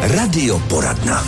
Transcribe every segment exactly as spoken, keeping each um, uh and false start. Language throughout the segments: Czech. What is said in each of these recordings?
Radioporadna.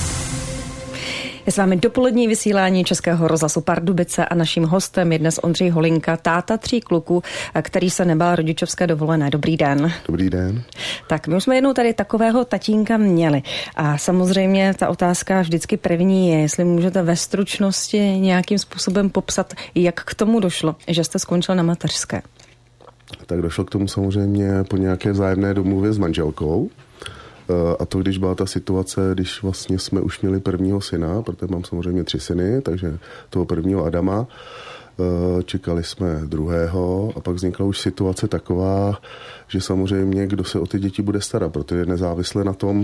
Je s vámi dopolední vysílání Českého rozhlasu Pardubice a naším hostem je dnes Ondřej Holinka, táta tří kluků, který se nebál rodičovské dovolené. Dobrý den. Dobrý den. Tak my už jsme jednou tady takového tatínka měli a samozřejmě ta otázka vždycky první je, jestli můžete ve stručnosti nějakým způsobem popsat, jak k tomu došlo, že jste skončil na mateřské. Tak došlo k tomu samozřejmě po nějaké vzájemné domluvě s manželkou. A to, když byla ta situace, když vlastně jsme už měli prvního syna, protože mám samozřejmě tři syny, takže toho prvního Adama, čekali jsme druhého a pak vznikla už situace taková, že samozřejmě kdo se o ty děti bude starat, protože nezávisle na tom,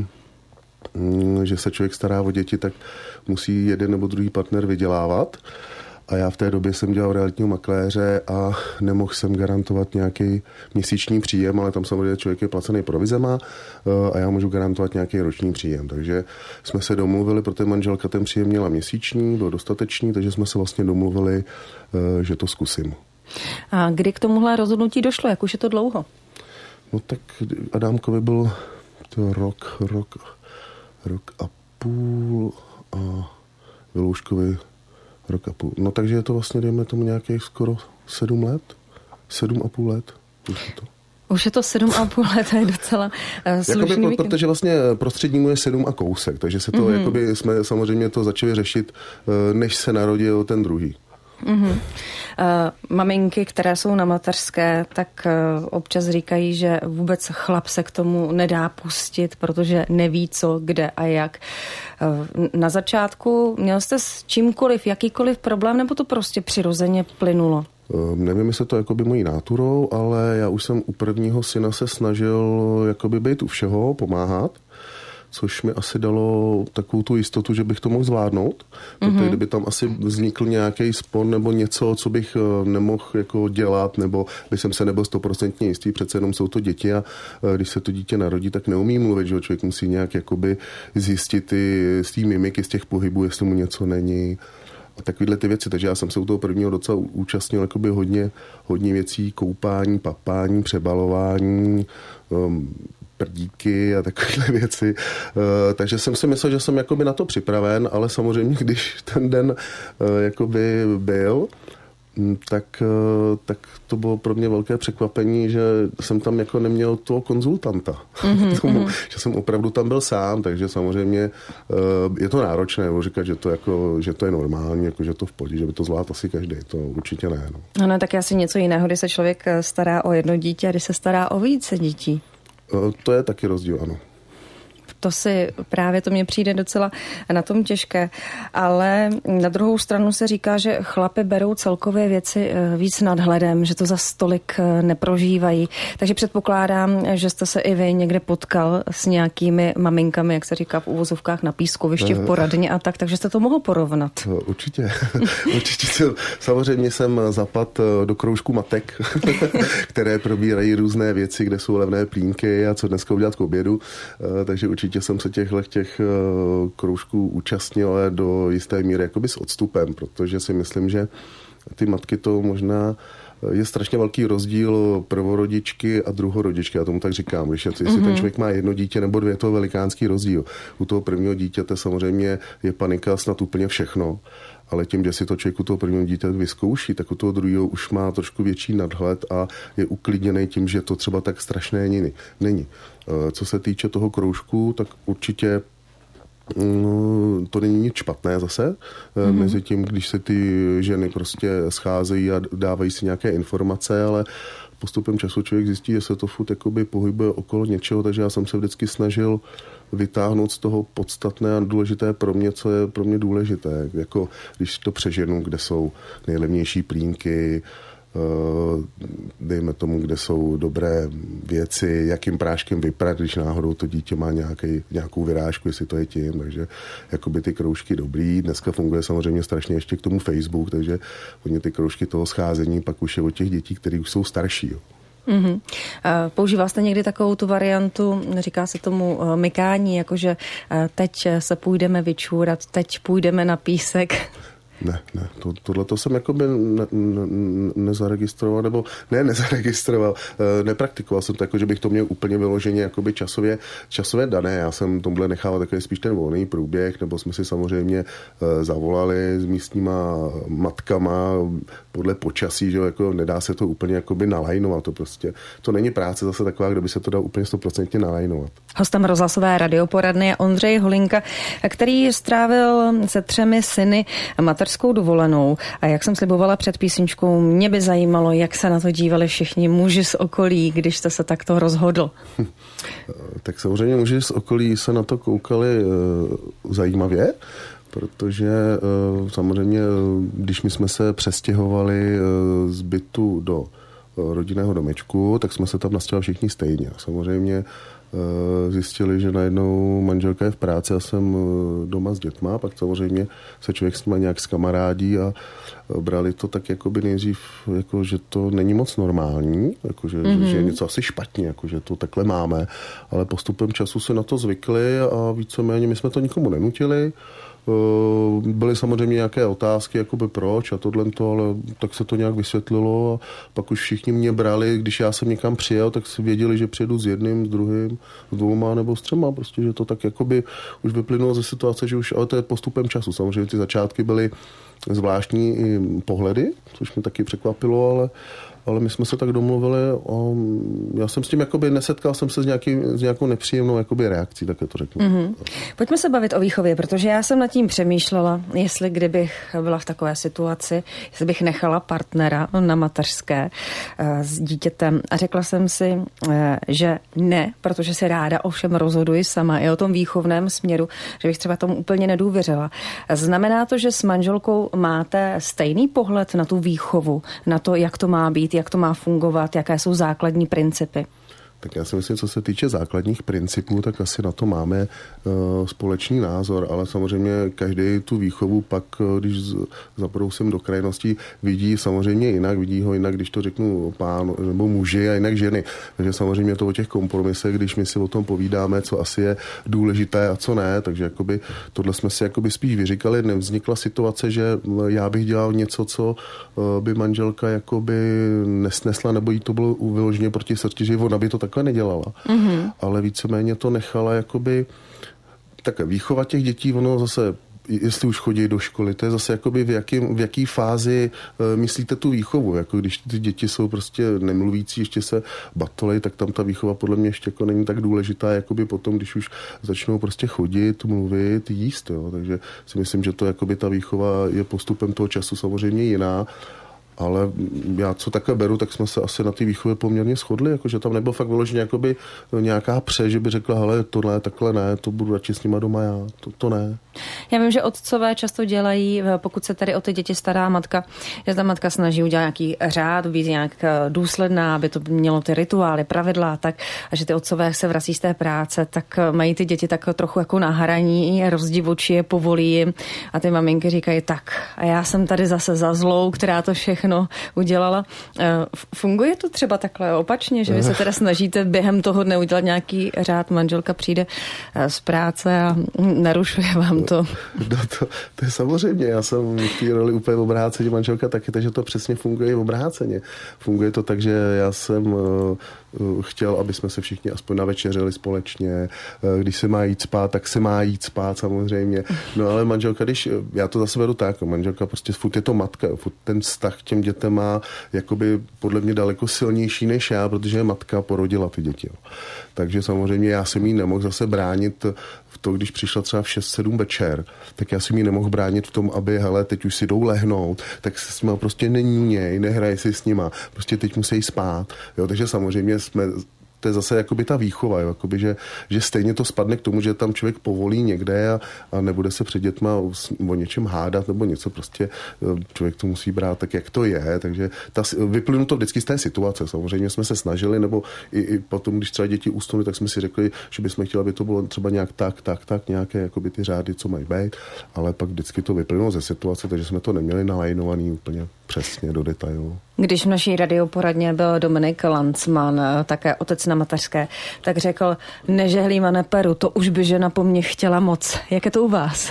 že se člověk stará o děti, tak musí jeden nebo druhý partner vydělávat. A já v té době jsem dělal realitního makléře a nemohl jsem garantovat nějaký měsíční příjem, ale tam samozřejmě člověk je placený provizema a já můžu garantovat nějaký roční příjem. Takže jsme se domluvili, protože manželka ten příjem měla měsíční, byl dostatečný, takže jsme se vlastně domluvili, že to zkusím. A kdy k tomuhle rozhodnutí došlo? Jak už je to dlouho? No tak Adámkovi byl to rok, rok, rok a půl a Vilouškovi rok a půl. No takže je to vlastně, dejme tomu nějakých skoro sedm let. Sedm a půl let. Už je to. Už je to sedm a půl let, to je docela uh, slušný jakoby, víkend. Protože vlastně prostřednímu je sedm a kousek, takže se to, mm-hmm. jakoby jsme samozřejmě to začali řešit, než se narodil ten druhý. Mm-hmm. Uh, maminky, které jsou na mateřské, tak uh, občas říkají, že vůbec chlap se k tomu nedá pustit, protože neví co, kde a jak. Uh, na začátku měl jste s čímkoliv, jakýkoliv problém, nebo to prostě přirozeně plynulo? Uh, nevím, jestli to jakoby mojí náturou, ale já už jsem u prvního syna se snažil jakoby být u všeho, pomáhat, což mi asi dalo takovou tu jistotu, že bych to mohl zvládnout. Protože mm-hmm. kdyby tam asi vznikl nějaký spor nebo něco, co bych nemohl jako dělat, nebo by jsem se nebyl stoprocentně jistý, přece jenom jsou to děti a když se to dítě narodí, tak neumí mluvit, že člověk musí nějak jakoby zjistit i z té mimiky, z těch pohybů, jestli mu něco není. A takovýhle ty věci, takže já jsem se u toho prvního docela účastnil jakoby hodně, hodně věcí, koupání, papání, přebalování, um, prdíky a takovéhle věci. Uh, takže jsem si myslel, že jsem jakoby na to připraven, ale samozřejmě, když ten den uh, jakoby byl, tak, uh, tak to bylo pro mě velké překvapení, že jsem tam jako neměl toho konzultanta. Mm-hmm, tomu, mm-hmm. Že jsem opravdu tam byl sám, takže samozřejmě uh, je to náročné, nebo říkat, že to, jako, že to je normální, jako, že to v pohodě, že by to zvládl asi každý. To určitě ne. No. Ano, tak asi něco jiného, když se člověk stará o jedno dítě a když se stará o více dětí. To je taky rozdíl, ano. To si právě, to mně přijde docela na tom těžké, ale na druhou stranu se říká, že chlapi berou celkově věci víc nadhledem, že to za stolik neprožívají. Takže předpokládám, že jste se i vy někde potkal s nějakými maminkami, jak se říká v uvozovkách na pískovišti, v poradně a tak, takže jste to mohl porovnat. Určitě. Určitě. Samozřejmě jsem zapad do kroužku matek, které probírají různé věci, kde jsou levné plínky a co dneska udělat k obědu, takže určitě Určitě jsem se těchto těch kroužků účastnil, ale do jisté míry jakoby s odstupem, protože si myslím, že ty matky to možná je strašně velký rozdíl prvorodičky a druhorodičky, já tomu tak říkám, když je, jestli mm-hmm. ten člověk má jedno dítě nebo dvě, to je velikánský rozdíl. U toho prvního dítěte samozřejmě je panika snad úplně všechno, ale tím, že si to člověk u toho prvního dítě vyzkouší, tak u toho druhého už má trošku větší nadhled a je uklidněný tím, že to třeba tak strašné není. Co se týče toho kroužku, tak určitě no, to není nic špatné zase. Mm-hmm. Mezi tím, když se ty ženy prostě scházejí a dávají si nějaké informace, ale postupem času člověk zjistí, že se to furt jakoby pohybuje okolo něčeho, takže já jsem se vždycky snažil vytáhnout z toho podstatné a důležité pro mě, co je pro mě důležité. Jako když to přeženu, kde jsou nejlevnější plínky, dejme tomu, kde jsou dobré věci, jakým práškem vyprat, když náhodou to dítě má nějaký, nějakou vyrážku, jestli to je tím, takže jakoby ty kroužky dobrý. Dneska funguje samozřejmě strašně ještě k tomu Facebook, takže hodně ty kroužky toho scházení pak už je od těch dětí, které už jsou starší. Jo. Mm-hmm. Používal jste někdy takovou tu variantu, říká se tomu mykání, jakože teď se půjdeme vyčůrat, teď půjdeme na písek? Ne, ne, to, tohleto jsem jakoby ne, ne, nezaregistroval, nebo ne, nezaregistroval, nepraktikoval jsem to, jako, že bych to měl úplně vyloženě jakoby časově, časově dané. Já jsem tomhle nechával takový spíš ten volný průběh, nebo jsme si samozřejmě zavolali s místníma matkama podle počasí, že jako nedá se to úplně jakoby nalajnovat. To prostě, to není práce zase taková, kde by se to dal úplně stoprocentně nalajnovat. Hostem rozhlasové radioporadny je Ondřej Holinka, který strávil se třemi syny mateřskou dovolenou. A jak jsem slibovala před písničkou, mě by zajímalo, jak se na to dívali všichni muži z okolí, když jste se takto rozhodl. Tak samozřejmě muži z okolí se na to koukali zajímavě, protože samozřejmě, když my jsme se přestěhovali z bytu do rodinného domečku, tak jsme se tam nastěhovali všichni stejně. Samozřejmě zjistili, že najednou manželka je v práci a jsem doma s dětma, pak samozřejmě se člověk s nima nějak zkamarádí a brali to tak jakoby nejdřív, jako, že to není moc normální, jako, že, mm-hmm. že je něco asi špatně, jako, že to takhle máme, ale postupem času se na to zvykli a víceméně my jsme to nikomu nenutili. Byly samozřejmě nějaké otázky, jakoby proč a tohle to, ale tak se to nějak vysvětlilo a pak už všichni mě brali, když já jsem někam přijel, tak si věděli, že přijedu s jedním, s druhým, s dvouma nebo s třema, prostě, že to tak jakoby už vyplynulo ze situace, že už, ale to je postupem času. Samozřejmě ty začátky byly zvláštní i pohledy, což mě taky překvapilo, ale ale my jsme se tak domluvili a já jsem s tím jakoby nesetkal jsem se s, nějaký, s nějakou nepříjemnou jakoby reakcí, tak to řeknu. Mm-hmm. Pojďme se bavit o výchově, protože já jsem nad tím přemýšlela, jestli kdybych byla v takové situaci, jestli bych nechala partnera na mateřské s dítětem a řekla jsem si, že ne, protože si ráda ovšem rozhoduji sama i o tom výchovném směru, že bych třeba tomu úplně nedůvěřila. Znamená to, že s manželkou máte stejný pohled na tu výchovu, na to, jak to má být, jak to má fungovat, jaké jsou základní principy? Tak já si myslím, co se týče základních principů, tak asi na to máme uh, společný názor, ale samozřejmě každý tu výchovu pak, když zabrousím do krajností, vidí samozřejmě jinak, vidí ho jinak, když to řeknu pán nebo muži a jinak ženy. Takže samozřejmě to o těch kompromisech, když my si o tom povídáme, co asi je důležité a co ne, takže jakoby tohle jsme si jakoby spíš vyříkali, nevznikla situace, že já bych dělal něco, co uh, by manželka jakoby nesnesla, nebo jí to bylo vyloženě proti srdci, že ona by to takhle nedělala, mm-hmm. ale víceméně to nechala jakoby tak výchova těch dětí, ono zase, jestli už chodí do školy, to je zase jakoby v, jakým, v jaký fázi uh, myslíte tu výchovu, jako když ty děti jsou prostě nemluvící, ještě se batolej, tak tam ta výchova podle mě ještě jako není tak důležitá, jakoby potom, když už začnou prostě chodit, mluvit, jíst, jo. Takže si myslím, že to jakoby ta výchova je postupem toho času samozřejmě jiná. Ale já co takhle beru, tak jsme se asi na té výchově poměrně shodli, jakože tam nebyl fakt vyloženě jakoby nějaká pře, že by řekla, hele, tohle, takhle ne, to budu radši s nima doma já, to, to ne. Já vím, že otcové často dělají, pokud se tady o ty děti stará matka, že ta matka snaží udělat nějaký řád, být nějak důsledná, aby to mělo ty rituály, pravidla, tak, a že ty otcové se vrací z té práce, tak mají ty děti tak trochu jako na hraní, rozdivočí je, povolí jim a ty maminky říkají, tak a já jsem tady zase za zlou, která to všechno udělala. Funguje to třeba takhle opačně, že vy se teda snažíte během toho dne udělat nějaký řád, manželka přijde z práce a narušuje vám to? No to, to je samozřejmě, já jsem v té roli úplně obráceně, manželka taky, takže to přesně funguje obráceně. Funguje to tak, že já jsem chtěl, aby jsme se všichni aspoň navečeřili společně. Když se má jít spát, tak se má jít spát samozřejmě. No ale manželka, když, já to zase vedu tak, manželka prostě furt je to matka, furt ten vztah k těm dětem má jakoby podle mě daleko silnější než já, protože matka porodila ty děti. Takže samozřejmě já jsem jí nemohl zase bránit v to, když přišla třeba v šest sedm večer, tak já jsem jí nemohl bránit v tom, aby, hele, teď už si jdou lehnout, tak se s nima prostě neníněj, nehraje si s nima, prostě teď musí spát. Jo, takže samozřejmě jsme, to je zase jakoby ta výchova, jo, jakoby, že, že stejně to spadne k tomu, že tam člověk povolí někde a, a nebude se před dětma o, o něčem hádat nebo něco, prostě člověk to musí brát tak, jak to je, takže ta, vyplynu to vždycky z té situace, samozřejmě jsme se snažili, nebo i, i potom, když třeba děti usnuly, tak jsme si řekli, že bychom chtěli, aby to bylo třeba nějak tak, tak, tak, nějaké jakoby ty řády, co mají být, ale pak vždycky to vyplynulo ze situace, takže jsme to neměli nalajnovaný úplně přesně do detailu. Když v naší radioporadně byl Dominik Lanzmann, také otec na mateřské, tak řekl, nežehlím a neperu, to už by žena po mně chtěla moc. Jak je to u vás?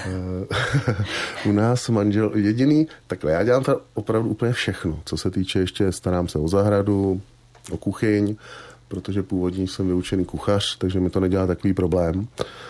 U nás manžel jediný, takhle já dělám to opravdu úplně všechno, co se týče ještě starám se o zahradu, o kuchyň, protože původně jsem vyučený kuchař, takže mi to nedělá takový problém.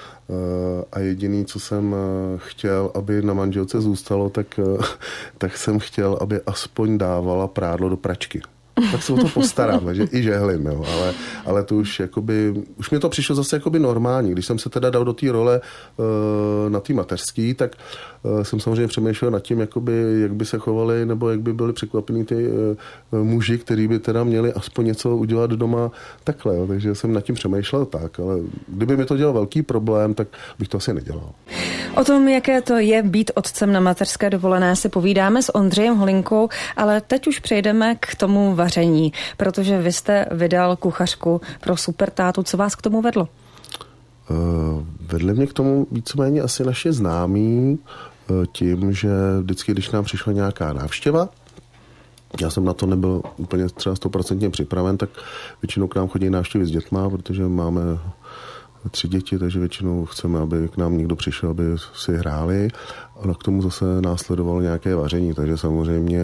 A jediný, co jsem chtěl, aby na manželce zůstalo, tak, tak jsem chtěl, aby aspoň dávala prádlo do pračky. Tak se o to postarám, takže i žehlím, jo. Ale, ale to už jakoby, už mi to přišlo zase jakoby normální. Když jsem se teda dal do té role uh, na té mateřský, tak uh, jsem samozřejmě přemýšlel nad tím, jakoby, jak by se chovali, nebo jak by byli překvapení ty uh, muži, kteří by teda měli aspoň něco udělat doma takhle. Jo. Takže jsem nad tím přemýšlel tak, ale kdyby mi to dělal velký problém, tak bych to asi nedělal. O tom, jaké to je být otcem na mateřské dovolené, si povídáme s Ondřejem Holinkou, ale teď už přejdeme k tomu vaření, protože vy jste vydal kuchařku pro Supertátu. Co vás k tomu vedlo? Uh, vedli mě k tomu víceméně asi naše známí uh, tím, že vždycky, když nám přišla nějaká návštěva, já jsem na to nebyl úplně třeba stoprocentně připraven, tak většinou k nám chodí návštěvy s dětma, protože máme tři děti, takže většinou chceme, aby k nám někdo přišel, aby si hráli, ale k tomu zase následovalo nějaké vaření, takže samozřejmě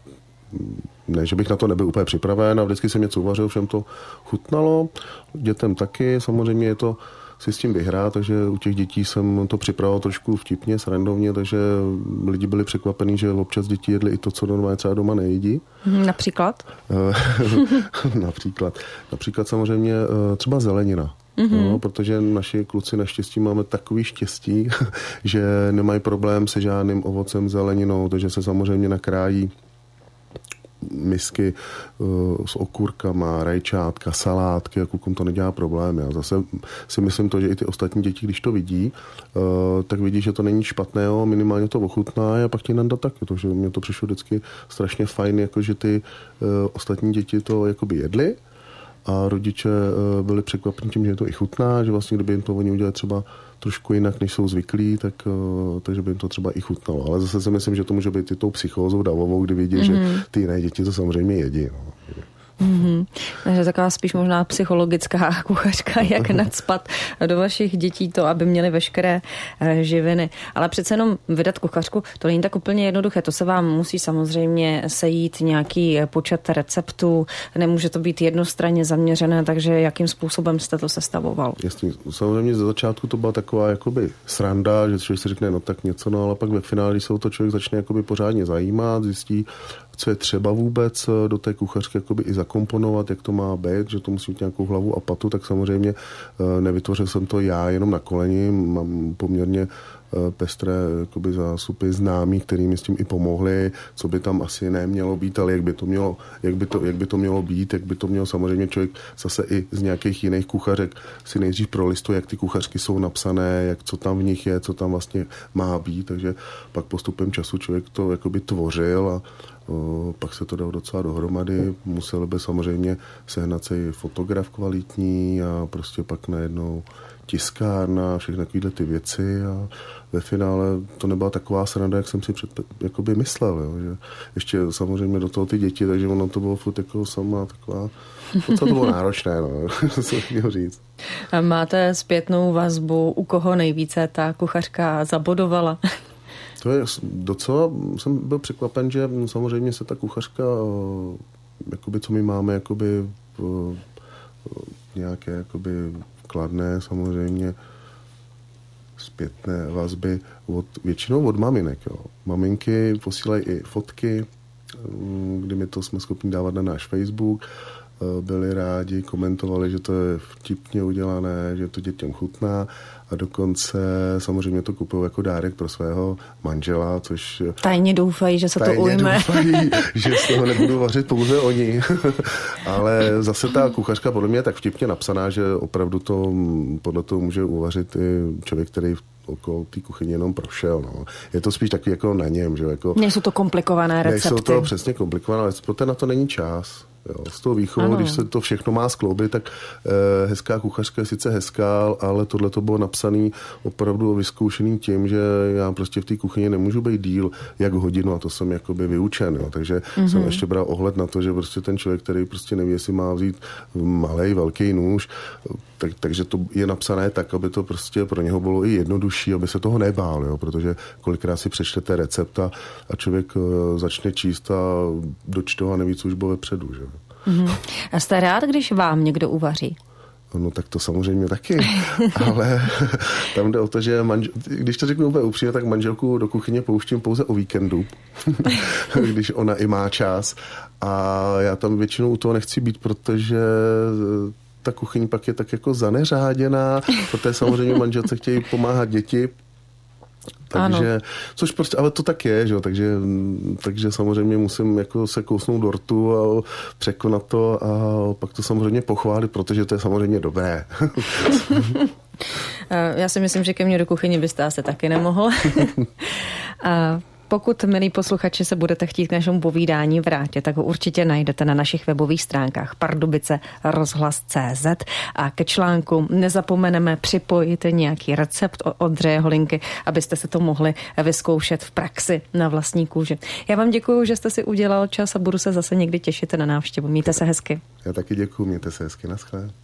ne, že bych na to nebyl úplně připraven a vždycky jsem něco uvařil, všem to chutnalo, dětem taky, samozřejmě je to si s tím vyhrát, takže u těch dětí jsem to připravoval trošku vtipně, srandovně, takže lidi byli překvapení, že občas děti jedli i to, co normálně třeba doma nejedí. Například? Například. Například samozřejmě třeba zelenina. Mm-hmm. No, protože naši kluci naštěstí máme takový štěstí, že nemají problém se žádným ovocem, zeleninou, takže se samozřejmě nakrájí misky uh, s okurkama, rajčátka, salátky a klukům to nedělá problém. Já zase si myslím to, že i ty ostatní děti, když to vidí, uh, tak vidí, že to není špatného, minimálně to ochutná a pak ti nandat taky. To, že mě to přišlo vždycky strašně fajn, jako že ty uh, ostatní děti to jakoby jedly a rodiče uh, byli překvapeni tím, že je to i chutná, že vlastně kdyby jim to oni udělali třeba trošku jinak, než jsou zvyklí, tak, uh, takže by jim to třeba i chutnalo. Ale zase si myslím, že to může být i tou psychózou davovou, kdy vidí, mm-hmm. že ty jiné děti to samozřejmě jedí. No. Mm-hmm. Takže taková spíš možná psychologická kuchařka, jak nacpat do vašich dětí to, aby měli veškeré živiny. Ale přece jenom vydat kuchařku, to není tak úplně jednoduché. To se vám musí samozřejmě sejít nějaký počet receptů. Nemůže to být jednostranně zaměřené, takže jakým způsobem jste to sestavoval? Jasně, samozřejmě ze začátku to byla taková jakoby sranda, že člověk si řekne, no tak něco, no ale pak ve finále, když se o to člověk začne jakoby pořádně zajímat, zjistí, co je třeba vůbec do té kuchařky jakoby i zakomponovat, jak to má být, že to musí mít nějakou hlavu a patu, tak samozřejmě nevytvořil jsem to já jenom na koleni, mám poměrně pestré jakoby zásupy známí, který mi s tím i pomohli, co by tam asi nemělo být, ale jak by to mělo, jak by to, jak by to mělo být, jak by to mělo samozřejmě člověk zase i z nějakých jiných kuchařek si nejdřív prolistuje, jak ty kuchařky jsou napsané, jak co tam v nich je, co tam vlastně má být, takže pak postupem času člověk to jakoby tvořil a o, pak se to dalo docela dohromady, musel by samozřejmě sehnat se i fotograf kvalitní a prostě pak najednou tiskárna, všechny takovéhle ty věci a ve finále to nebyla taková sranda, jak jsem si před, jakoby myslel, jo, že ještě samozřejmě do toho ty děti, takže ono to bylo furt jako sama taková, docela to bylo náročné, no, co chtěl říct. A máte zpětnou vazbu, u koho nejvíce ta kuchařka zabodovala? To je docela, jsem byl překvapen, že samozřejmě se ta kuchařka, jakoby, co my máme, jakoby nějaké, jakoby kladné samozřejmě zpětné vazby od, většinou od maminek. Jo. Maminky posílají i fotky, kdy my to jsme schopni dávat na náš Facebook. Byli rádi, komentovali, že to je vtipně udělané, že to dětem chutná a dokonce samozřejmě to kupují jako dárek pro svého manžela, což... Tajně doufají, že se to ujme. Tajně doufají, že z toho nebudu vařit pouze oni. Ale zase ta kuchařka podle mě je tak vtipně napsaná, že opravdu to podle toho může uvařit i člověk, který okolo té kuchyně jenom prošel. No. Je to spíš taky jako na něm. Že? Jako, nejsou to komplikované recepty. Nejsou to přesně komplikované recepty, protože na to není čas. Jo, z toho výchovu, když se to všechno má skloubit, tak eh, hezká kuchařka je sice hezká, ale tohle to bylo napsané opravdu vyzkoušený tím, že já prostě v té kuchyni nemůžu být díl jak hodinu a to jsem jakoby vyučen. Jo. Takže mm-hmm. jsem ještě bral ohled na to, že prostě ten člověk, který prostě neví, jestli má vzít malej, velký nůž, tak, takže to je napsané tak, aby to prostě pro něho bylo i jednodušší, aby se toho nebál, jo, protože kolikrát si přečtete recept a, a člověk uh, začne číst a dočte a neví, co už bylo vepředu. Že? Mm-hmm. A jste rád, když vám někdo uvaří? No tak to samozřejmě taky, ale tam jde o to, že manžel, když to řeknu úplně upřímně, tak manželku do kuchyně pouštím pouze o víkendu, když ona i má čas a já tam většinou u toho nechci být, protože ta kuchyň pak je tak jako zaneřáděná, protože samozřejmě manželce chtějí pomáhat děti, takže, což prostě, ale to tak je, že? Takže, takže samozřejmě musím jako se kousnout do rtu a překonat to a pak to samozřejmě pochválit, protože to je samozřejmě dobré. Já si myslím, že ke mně do kuchyně byste asi taky nemohl. A pokud, milí posluchači, se budete chtít k našemu povídání vrátit, tak ho určitě najdete na našich webových stránkách pardubice rozhlas tečka cé zet a ke článku nezapomeneme připojit nějaký recept od Ondřeje Holinky, abyste se to mohli vyzkoušet v praxi na vlastní kůži. Já vám děkuji, že jste si udělal čas a budu se zase někdy těšit na návštěvu. Mějte se hezky. Já taky děkuji, mějte se hezky, naschle.